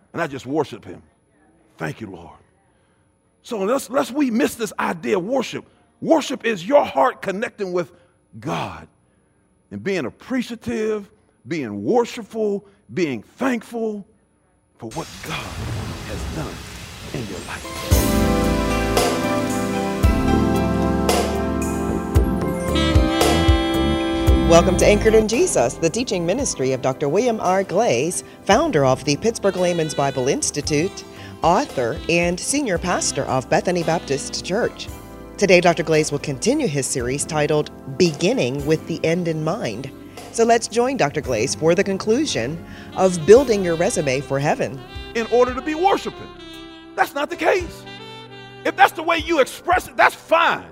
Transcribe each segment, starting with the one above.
And I just worship him. Thank you, Lord. So lest we miss this idea of worship. Worship is your heart connecting with God and being appreciative, being worshipful, being thankful for what God has done in your life. Welcome to Anchored in Jesus, the teaching ministry of Dr. William R. Glaze, founder of the Pittsburgh Layman's Bible Institute, author, and senior pastor of Bethany Baptist Church. Today, Dr. Glaze will continue his series titled Beginning with the End in Mind. So let's join Dr. Glaze for the conclusion of building your resume for heaven. In order to be worshiping. That's not the case. If that's the way you express it, that's fine.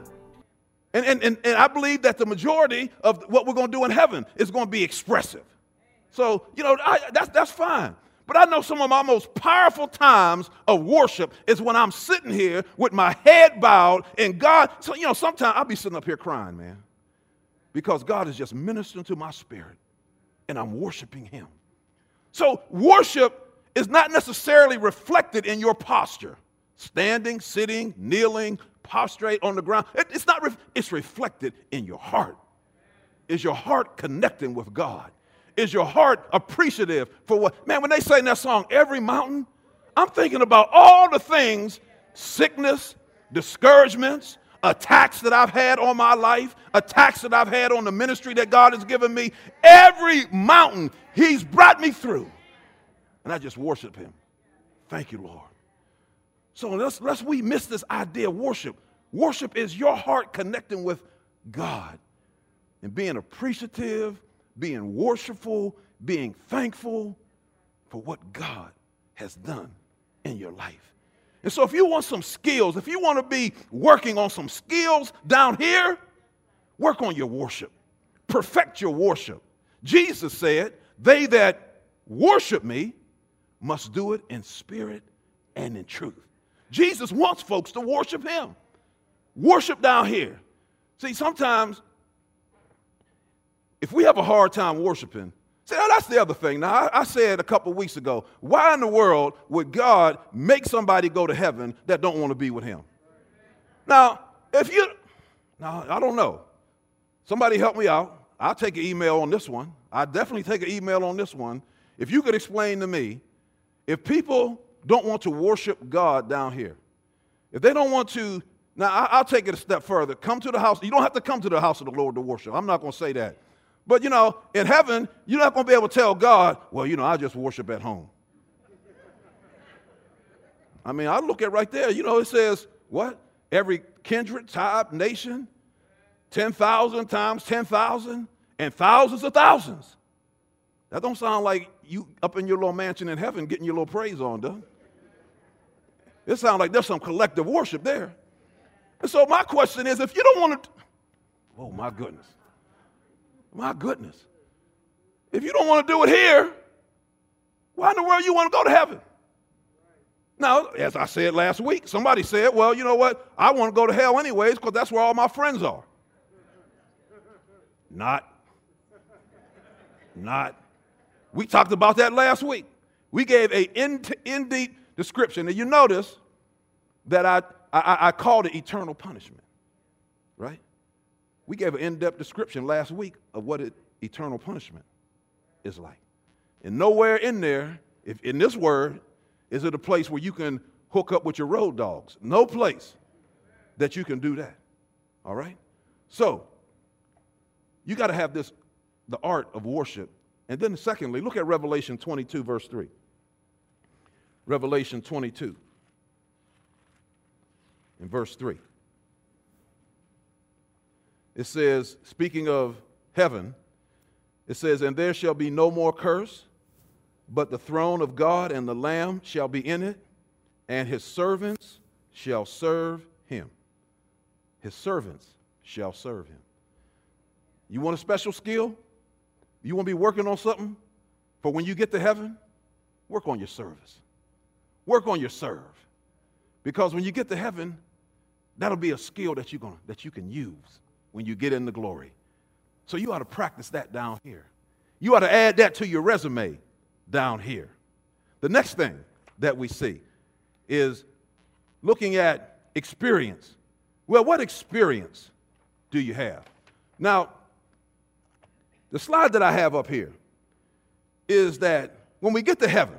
And I believe that the majority of what we're going to do in heaven is going to be expressive. So, that's fine. But I know some of my most powerful times of worship is when I'm sitting here with my head bowed and God, so, sometimes I'll be sitting up here crying, man, because God is just ministering to my spirit and I'm worshiping him. So worship is not necessarily reflected in your posture, standing, sitting, kneeling, prostrate on the ground. It's not. It's reflected in your heart. Is your heart connecting with God? Is your heart appreciative for what? Man, when they sing that song, Every Mountain, I'm thinking about all the things, sickness, discouragements, attacks that I've had on my life, attacks that I've had on the ministry that God has given me. Every mountain he's brought me through. And I just worship him. Thank you, Lord. So lest we miss this idea of worship. Worship is your heart connecting with God and being appreciative, being worshipful, being thankful for what God has done in your life. And so if you want some skills, if you want to be working on some skills down here, work on your worship. Perfect your worship. Jesus said, they that worship me must do it in spirit and in truth. Jesus wants folks to worship him. Worship down here. See, sometimes if we have a hard time worshiping, see, that's the other thing. Now, I said a couple weeks ago, why in the world would God make somebody go to heaven that don't want to be with him? Now, I don't know. Somebody help me out. I'll take an email on this one. I'll definitely take an email on this one. If you could explain to me, if people don't want to worship God down here, if they don't want to, now I'll take it a step further. Come to the house. You don't have to come to the house of the Lord to worship. I'm not going to say that. But, in heaven, you're not going to be able to tell God, well, I just worship at home. I mean, I look at right there, it says, what? Every kindred, tribe, nation, 10,000 times 10,000, and thousands of thousands. That don't sound like you up in your little mansion in heaven getting your little praise on, does it? It sounds like there's some collective worship there. And so my question is, if you don't want to, oh my goodness. If you don't want to do it here, why in the world you want to go to heaven? Now, as I said last week, somebody said, well, you know what? I want to go to hell anyways because that's where all my friends are. Not. We talked about that last week. We gave a in-deep description. And you notice that I called it eternal punishment, right? We gave an in-depth description last week of what eternal punishment is like. And nowhere in there, if in this word, is it a place where you can hook up with your road dogs. No place that you can do that, all right? So you got to have the art of worship. And then secondly, look at Revelation 22, verse 3. Revelation 22 in verse 3. It says, speaking of heaven, it says, and there shall be no more curse, but the throne of God and the Lamb shall be in it, and his servants shall serve him. His servants shall serve him. You want a special skill? You want to be working on something for when you get to heaven? Work on your service. Work on your serve. Because when you get to heaven, that'll be a skill that you can use when you get into glory. So you ought to practice that down here. You ought to add that to your resume down here. The next thing, that we see is looking at experience. Well, what experience do you have? Now, the slide that I have up here is that when we get to heaven,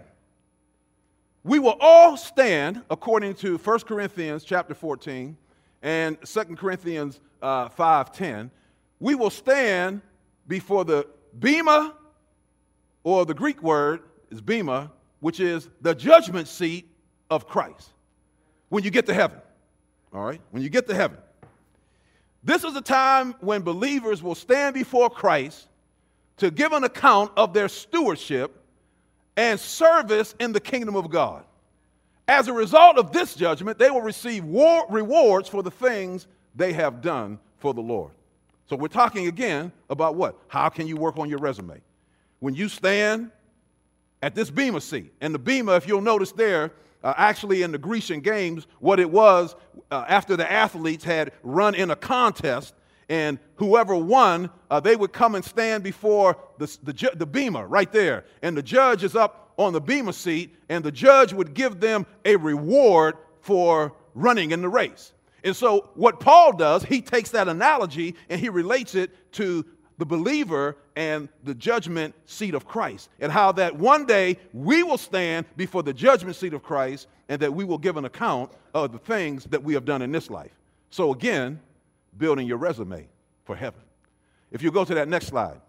we will all stand, according to 1 Corinthians chapter 14 and 2 Corinthians 5:10, we will stand before the bema, or the Greek word is bema, which is the judgment seat of Christ. When you get to heaven, all right? When you get to heaven. This is a time when believers will stand before Christ to give an account of their stewardship and service in the kingdom of God. As a result of this judgment, they will receive rewards for the things they have done for the Lord. So we're talking again about what? How can you work on your resume? When you stand at this bema seat, and the bema, if you'll notice there, actually in the Grecian games, what it was after the athletes had run in a contest, and whoever won, they would come and stand before the bema right there. And the judge is up on the bema seat, and the judge would give them a reward for running in the race. And so what Paul does, he takes that analogy and he relates it to the believer and the judgment seat of Christ, and how that one day we will stand before the judgment seat of Christ, and that we will give an account of the things that we have done in this life. So again, building your resume for heaven. If you go to that next slide.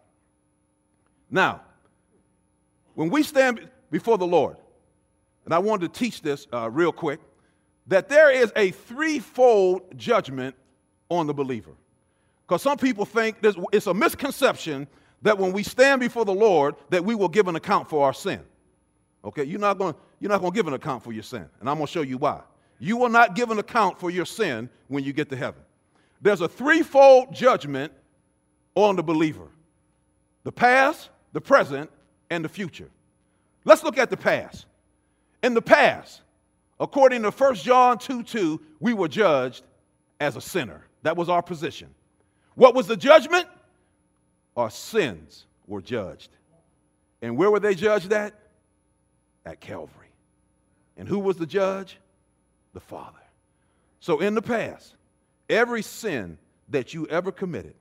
Now, when we stand before the Lord, and I wanted to teach this real quick, that there is a threefold judgment on the believer. Because some people think it's a misconception that when we stand before the Lord, that we will give an account for our sin. Okay, you're not going to give an account for your sin, and I'm going to show you why. You will not give an account for your sin when you get to heaven. There's a threefold judgment on the believer: the past, the present, and the future. Let's look at the past. In the past, according to 1 John 2:2, we were judged as a sinner. That was our position. What was the judgment? Our sins were judged. And where were they judged at? At Calvary. And who was the judge? The Father. So in the past, every sin that you ever committed,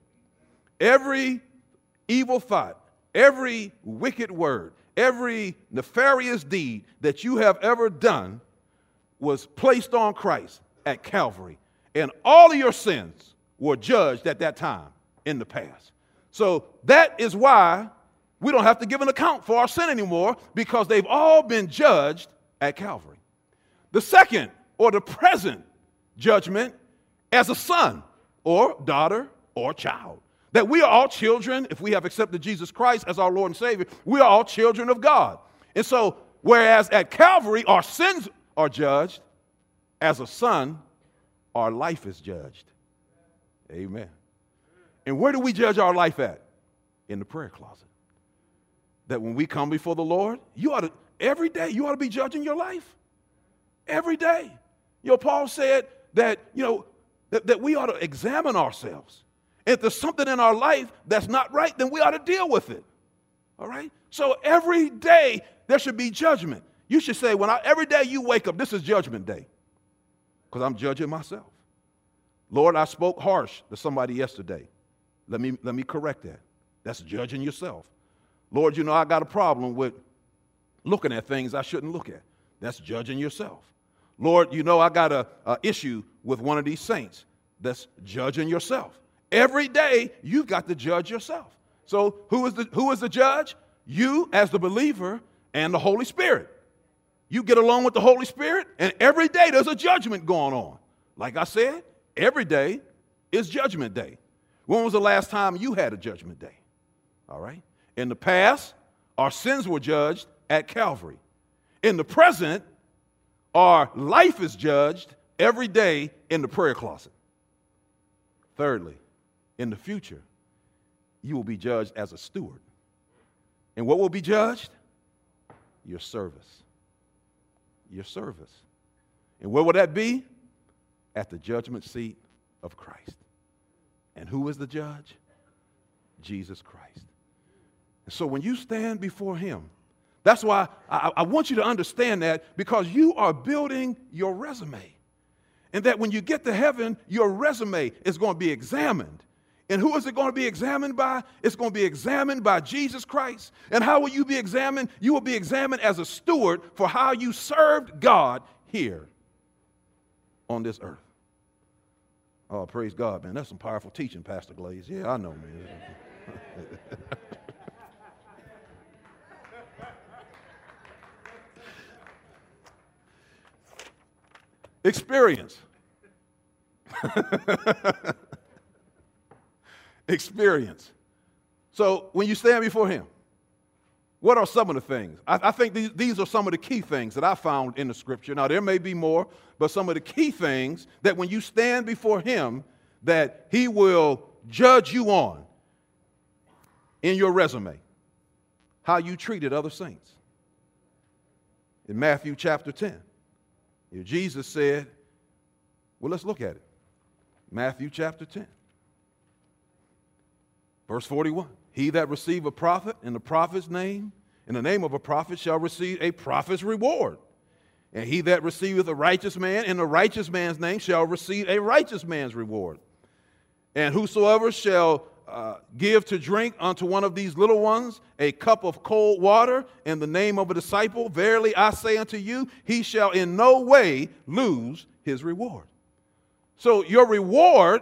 every evil thought, every wicked word, every nefarious deed that you have ever done was placed on Christ at Calvary. And all of your sins were judged at that time in the past. So that is why we don't have to give an account for our sin anymore, because they've all been judged at Calvary. The second, or the present judgment, as a son or daughter or child. That we are all children, if we have accepted Jesus Christ as our Lord and Savior, we are all children of God. And so, whereas at Calvary our sins are judged, as a son, our life is judged. Amen. And where do we judge our life at? In the prayer closet. That when we come before the Lord, every day you ought to be judging your life. Every day. Paul said that, that we ought to examine ourselves. If there's something in our life that's not right, then we ought to deal with it. All right? So every day there should be judgment. You should say, every day you wake up, this is judgment day. Because I'm judging myself. Lord, I spoke harsh to somebody yesterday. Let me correct that. That's judging yourself. Lord, I got a problem with looking at things I shouldn't look at. That's judging yourself. Lord, I got an issue with one of these saints. That's judging yourself. Every day you've got to judge yourself. So who is the judge? You as the believer and the Holy Spirit. You get along with the Holy Spirit, and every day there's a judgment going on. Like I said, every day is judgment day. When was the last time you had a judgment day? All right? In the past, our sins were judged at Calvary. In the present, our life is judged every day in the prayer closet. Thirdly, in the future, you will be judged as a steward. And what will be judged? Your service. Your service. And where will that be? At the judgment seat of Christ. And who is the judge? Jesus Christ. And so when you stand before him, That's why I want you to understand that, because you are building your resume. And that when you get to heaven, your resume is going to be examined. And who is it going to be examined by? It's going to be examined by Jesus Christ. And how will you be examined? You will be examined as a steward for how you served God here on this earth. Oh, praise God, man. That's some powerful teaching, Pastor Glaze. Yeah, I know, man. Experience. Experience. So when you stand before him, what are some of the things? I think these are some of the key things that I found in the scripture. Now, there may be more, but some of the key things that when you stand before him, that he will judge you on in your resume, how you treated other saints. In Matthew chapter 10, Jesus said, well, let's look at it. Matthew chapter 10, verse 41. He that receive a prophet in the prophet's name, in the name of a prophet, shall receive a prophet's reward. And he that receiveth a righteous man in the righteous man's name shall receive a righteous man's reward. And whosoever shall give to drink unto one of these little ones a cup of cold water in the name of a disciple, verily I say unto you, he shall in no way lose his reward. So your reward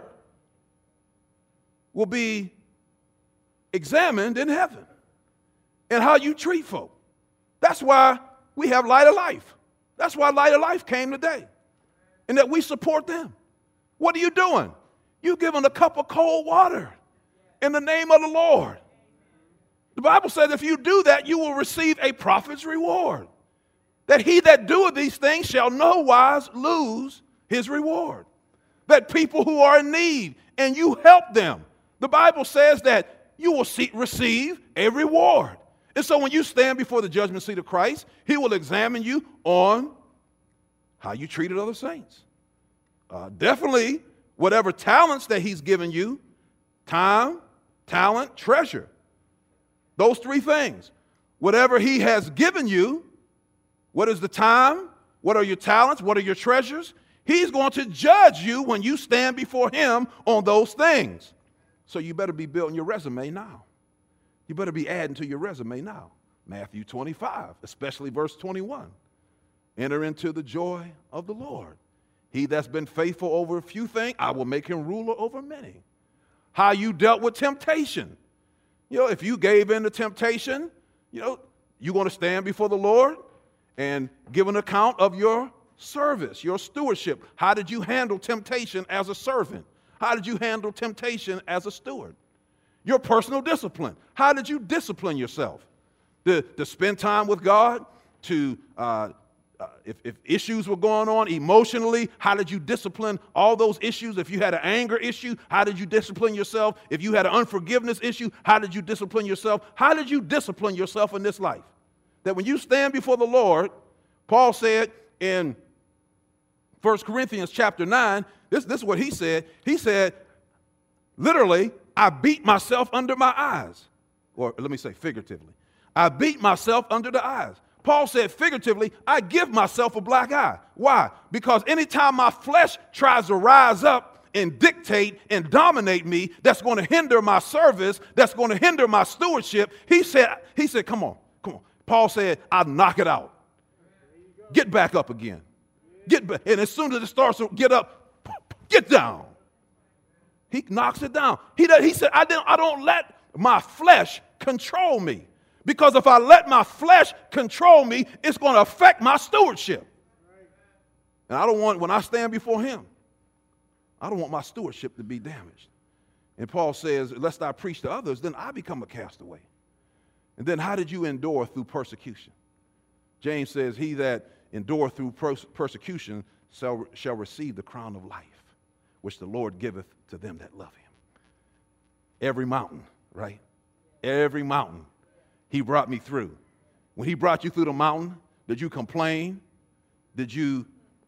will be examined in heaven, and how you treat folk. That's why we have Light of Life. That's why Light of Life came today, and that we support them. What are you doing? You giving a cup of cold water in the name of the Lord. The Bible says if you do that, you will receive a prophet's reward. That he that doeth these things shall no wise lose his reward. That people who are in need and you help them, the Bible says that you will receive a reward. And so when you stand before the judgment seat of Christ, he will examine you on how you treated other saints. Definitely whatever talents that he's given you, time, talent, treasure. Those three things. Whatever he has given you, what is the time? What are your talents? What are your treasures? He's going to judge you when you stand before him on those things. So you better be building your resume now. You better be adding to your resume now. Matthew 25, especially verse 21. Enter into the joy of the Lord. He that's been faithful over a few things, I will make him ruler over many. How you dealt with temptation. You know, if you gave in to temptation, you know, you're going to stand before the Lord and give an account of your service, your stewardship. How did you handle temptation as a servant? How did you handle temptation as a steward? Your personal discipline. How did you discipline yourself? To spend time with God, to if issues were going on emotionally, how did you discipline all those issues? If you had an anger issue, how did you discipline yourself? If you had an unforgiveness issue, how did you discipline yourself? How did you discipline yourself in this life? That when you stand before the Lord, Paul said in 1 Corinthians chapter 9, this is what he said. He said, literally, I beat myself under my eyes. Or let me say figuratively. I beat myself under the eyes. Paul said figuratively, I give myself a black eye. Why? Because anytime my flesh tries to rise up and dictate and dominate me, that's going to hinder my service, that's going to hinder my stewardship. He said, come on. Paul said, I knock it out. Get back up again. Get back. And as soon as it starts to get up, get down. He knocks it down. He said, I don't let my flesh control me. Because if I let my flesh control me, it's going to affect my stewardship. And I don't want, when I stand before him, I don't want my stewardship to be damaged. And Paul says, lest I preach to others, then I become a castaway. And then how did you endure through persecution? James says, he that endureth through persecution shall receive the crown of life, which the Lord giveth to them that love him. Every mountain, right? Every mountain he brought me through. When he brought you through the mountain, did you complain? Did you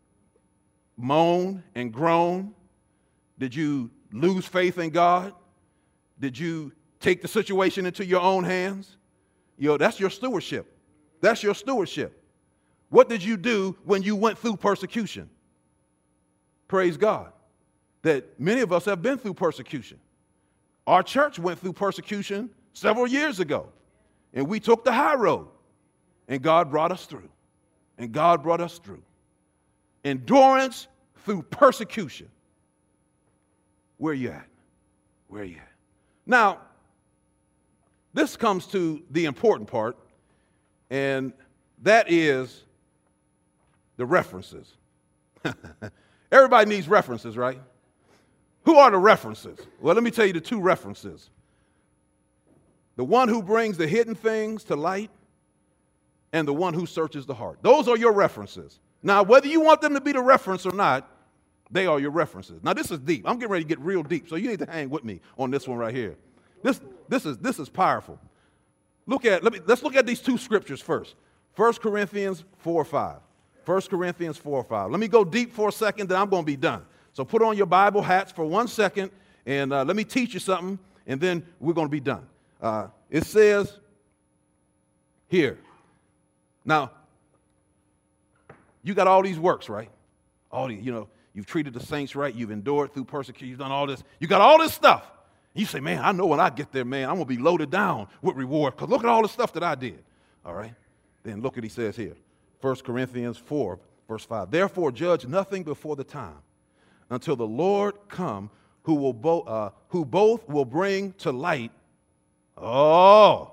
moan and groan? Did you lose faith in God? Did you take the situation into your own hands? You know, that's your stewardship. That's your stewardship. What did you do when you went through persecution? Praise God that many of us have been through persecution. Our church went through persecution several years ago, and we took the high road, and God brought us through. And God brought us through. Endurance through persecution. Where are you at? Where are you at? Now, this comes to the important part, and that is the references. Everybody needs references, right? Who are the references? Well, let me tell you the two references. The one who brings the hidden things to light and the one who searches the heart. Those are your references. Now, whether you want them to be the reference or not, they are your references. Now, this is deep. I'm getting ready to get real deep, so you need to hang with me on this one right here. This is powerful. Let's look at these two scriptures first. 1 Corinthians 4:5. 1 Corinthians 4:5. Let me go deep for a second, then I'm going to be done. So put on your Bible hats for 1 second, and let me teach you something, and then we're going to be done. It says here. Now, you got all these works, right? You've treated the saints right. You've endured through persecution. You've done all this. You got all this stuff. You say, man, I know when I get there, man, I'm going to be loaded down with reward because look at all the stuff that I did. All right? Then look what he says here. 1 Corinthians 4, verse 5. Therefore, judge nothing before the time until the Lord come who both will bring to light the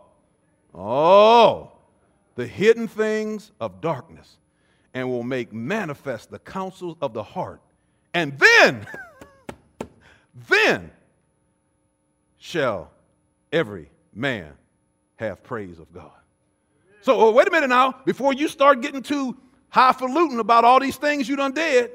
hidden things of darkness and will make manifest the counsels of the heart. And then shall every man have praise of God. So wait a minute now. Before you start getting too highfalutin about all these things you done did,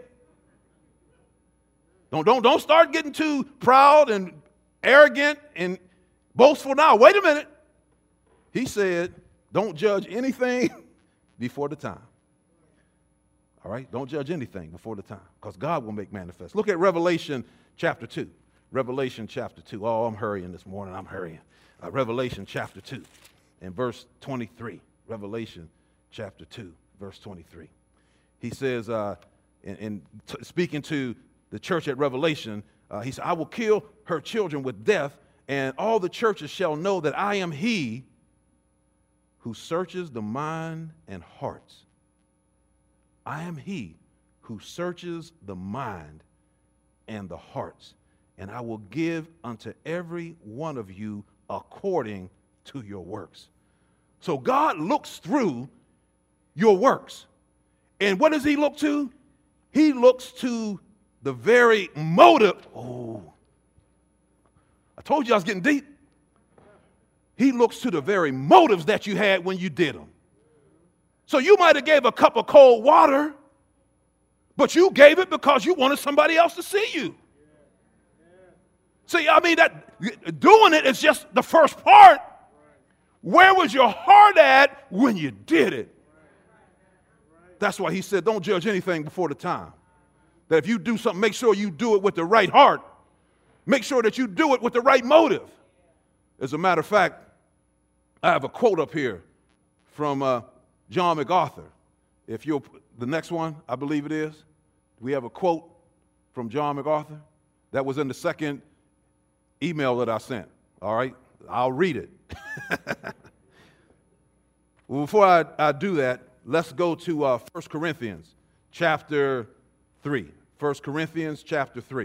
don't start getting too proud and arrogant and boastful now. Wait a minute. He said, don't judge anything before the time. All right? Don't judge anything before the time because God will make manifest. Look at Revelation chapter 2. Revelation chapter 2. Oh, I'm hurrying this morning. I'm hurrying. Revelation chapter 2 and verse 23. Revelation chapter 2, verse 23. He says, speaking to the church at Revelation, he said, I will kill her children with death, and all the churches shall know that I am he who searches the mind and hearts. I am he who searches the mind and the hearts, and I will give unto every one of you according to your works. So God looks through your works. And what does he look to? He looks to the very motive. Oh, I told you I was getting deep. He looks to the very motives that you had when you did them. So you might have gave a cup of cold water, but you gave it because you wanted somebody else to see you. See, I mean, that doing it is just the first part. Where was your heart at when you did it? That's why he said, don't judge anything before the time. That if you do something, make sure you do it with the right heart. Make sure that you do it with the right motive. As a matter of fact, I have a quote up here from John MacArthur. If you'll, the next one, I believe it is. We have a quote from John MacArthur. That was in the second email that I sent. All right? I'll read it. Well, before I do that, let's go to 1 Corinthians chapter 3. 1 Corinthians chapter 3.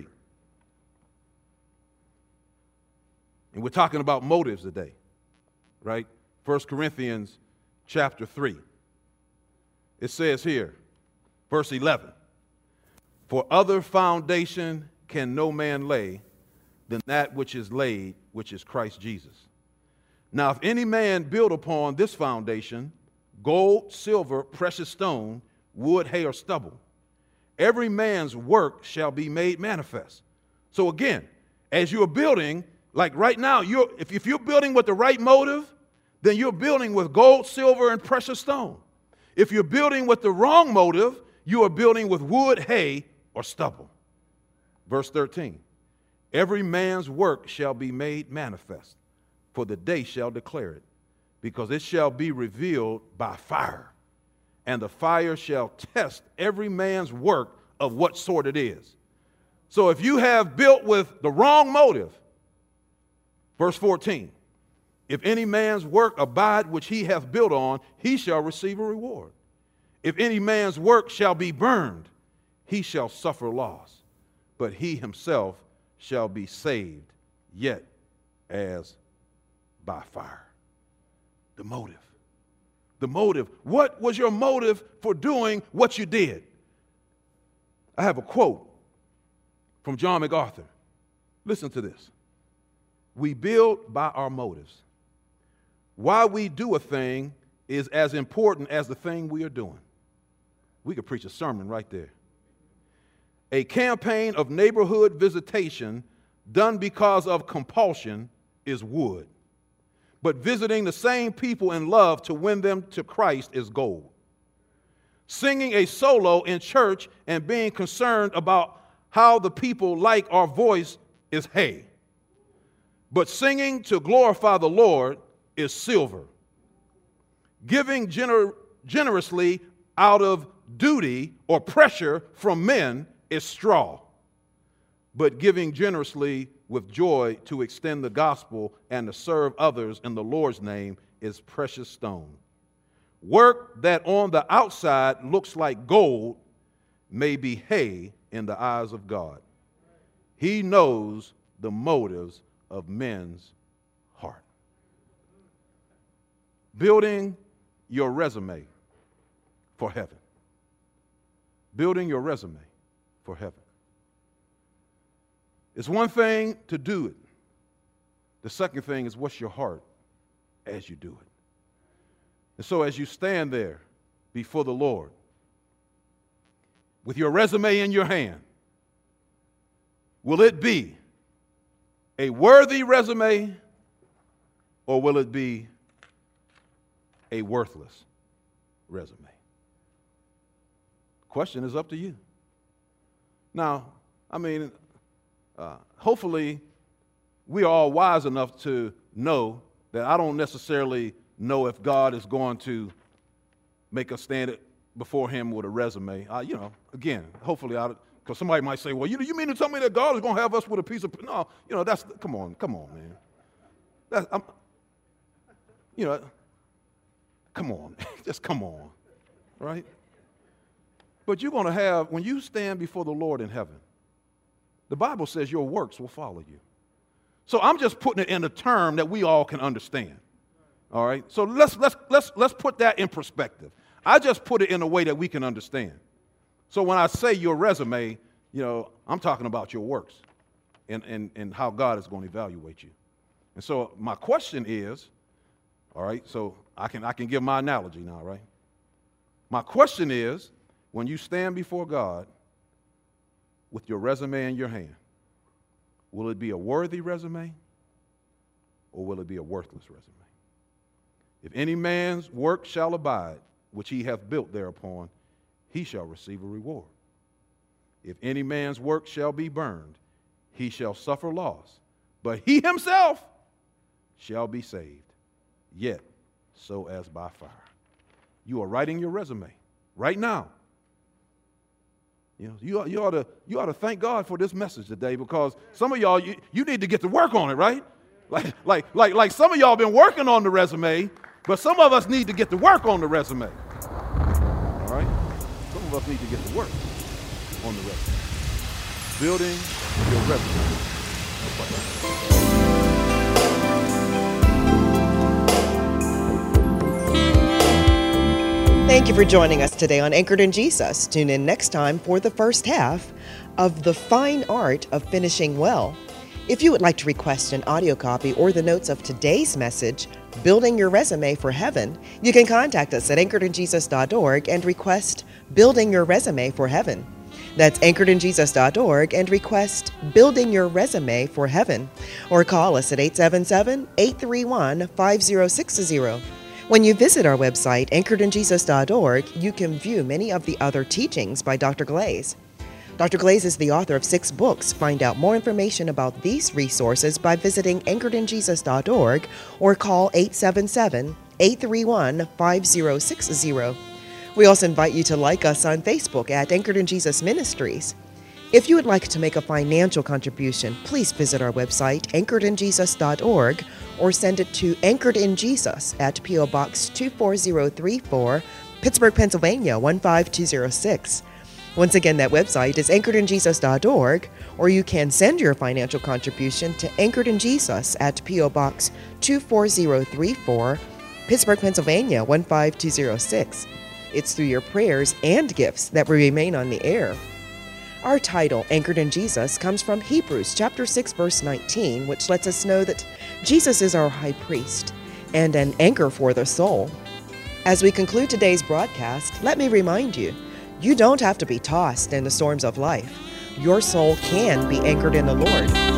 And we're talking about motives today, right? 1 Corinthians chapter 3. It says here, verse 11, for other foundation can no man lay than that which is laid, which is Christ Jesus. Now, if any man build upon this foundation, gold, silver, precious stone, wood, hay, or stubble, every man's work shall be made manifest. So again, as you're building, like right now, if you're building with the right motive, then you're building with gold, silver, and precious stone. If you're building with the wrong motive, you are building with wood, hay, or stubble. Verse 13, every man's work shall be made manifest, for the day shall declare it, because it shall be revealed by fire, and the fire shall test every man's work of what sort it is. So if you have built with the wrong motive, verse 14, if any man's work abide which he hath built on, he shall receive a reward. If any man's work shall be burned, he shall suffer loss, but he himself shall be saved, yet as by fire. The motive. The motive. What was your motive for doing what you did? I have a quote from John MacArthur. Listen to this. We build by our motives. Why we do a thing is as important as the thing we are doing. We could preach a sermon right there. A campaign of neighborhood visitation done because of compulsion is wood. But visiting the same people in love to win them to Christ is gold. Singing a solo in church and being concerned about how the people like our voice is hay. But singing to glorify the Lord is silver. Giving generously out of duty or pressure from men is straw. But giving generously with joy to extend the gospel and to serve others in the Lord's name is precious stone. Work that on the outside looks like gold may be hay in the eyes of God. He knows the motives of men's heart. Building your resume for heaven. Building your resume for heaven. It's one thing to do it. The second thing is what's your heart as you do it. And so as you stand there before the Lord with your resume in your hand, will it be a worthy resume or will it be a worthless resume? The question is up to you. Now, hopefully we are all wise enough to know that I don't necessarily know if God is going to make us stand before him with a resume. Again, hopefully, because somebody might say, well, you mean to tell me that God is going to have us with a piece of, no, that's, come on, man. Come on, just come on, right? But you're going to have, when you stand before the Lord in heaven, the Bible says your works will follow you. So I'm just putting it in a term that we all can understand. All right? So let's put that in perspective. I just put it in a way that we can understand. So when I say your resume, I'm talking about your works and how God is going to evaluate you. And so my question is, all right, so I can give my analogy now, right? My question is, when you stand before God with your resume in your hand, will it be a worthy resume or will it be a worthless resume? If any man's work shall abide, which he hath built thereupon, he shall receive a reward. If any man's work shall be burned, he shall suffer loss, but he himself shall be saved, yet so as by fire. You are writing your resume right now. You ought to thank God for this message today, because some of y'all, you need to get to work on it, right? Like some of y'all been working on the resume, but some of us need to get to work on the resume. All right? Some of us need to get to work on the resume. Building your resume. Thank you for joining us today on Anchored in Jesus. Tune in next time for the first half of The Fine Art of Finishing Well. If you would like to request an audio copy or the notes of today's message, Building Your Resume for Heaven, you can contact us at anchoredinjesus.org and request Building Your Resume for Heaven. That's anchoredinjesus.org and request Building Your Resume for Heaven. Or call us at 877-831-5060. When you visit our website, anchoredinjesus.org, you can view many of the other teachings by Dr. Glaze. Dr. Glaze is the author of 6 books. Find out more information about these resources by visiting anchoredinjesus.org or call 831-5060. We also invite you to like us on Facebook at Anchored in Jesus Ministries. If you would like to make a financial contribution, please visit our website, anchoredinjesus.org, or send it to Anchored in Jesus at P.O. Box 24034, Pittsburgh, Pennsylvania 15206. Once again, that website is anchoredinjesus.org, or you can send your financial contribution to Anchored in Jesus at P.O. Box 24034, Pittsburgh, Pennsylvania 15206. It's through your prayers and gifts that we remain on the air. Our title, Anchored in Jesus, comes from Hebrews chapter 6, verse 19, which lets us know that Jesus is our high priest and an anchor for the soul. As we conclude today's broadcast, let me remind you, you don't have to be tossed in the storms of life. Your soul can be anchored in the Lord.